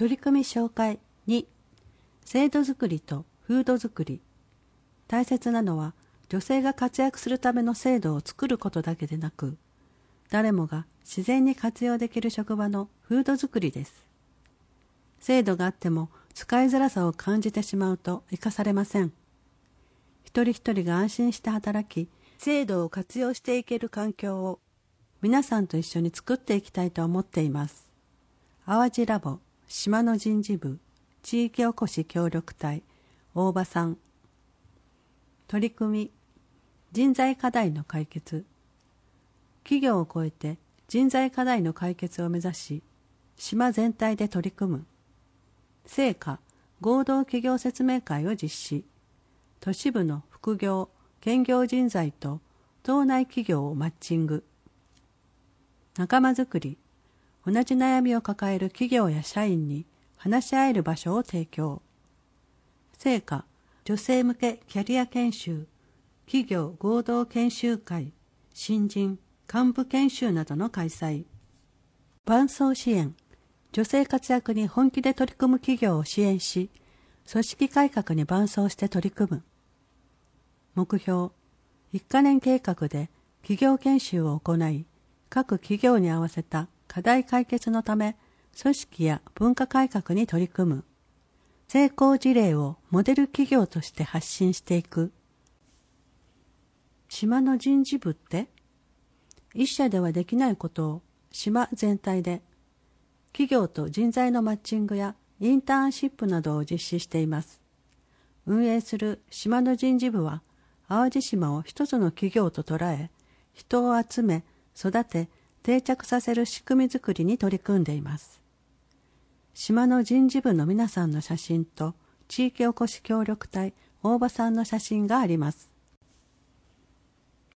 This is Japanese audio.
取り組み紹介2、制度づくりと風土づくり。大切なのは女性が活躍するための制度を作ることだけでなく、誰もが自然に活用できる職場の風土づくりです。制度があっても使いづらさを感じてしまうと生かされません。一人一人が安心して働き、制度を活用していける環境を皆さんと一緒に作っていきたいと思っています。淡路ラボ島の人事部地域おこし協力隊大場さん。取り組み人材課題の解決。企業を超えて人材課題の解決を目指し、島全体で取り組む。成果合同企業説明会を実施。都市部の副業・兼業人材と島内企業をマッチング。仲間づくり。同じ悩みを抱える企業や社員に話し合える場所を提供。成果女性向けキャリア研修。企業合同研修会、新人幹部研修などの開催。伴走支援。女性活躍に本気で取り組む企業を支援し、組織改革に伴走して取り組む。目標。1カ年計画で企業研修を行い、各企業に合わせた課題解決のため、組織や文化改革に取り組む。成功事例をモデル企業として発信していく。島の人事部って、一社ではできないことを島全体で、企業と人材のマッチングやインターンシップなどを実施しています。運営する島の人事部は、淡路島を一つの企業と捉え、人を集め、育て、定着させる仕組みづくりに取り組んでいます。島の人事部の皆さんの写真と、地域おこし協力隊大場さんの写真があります。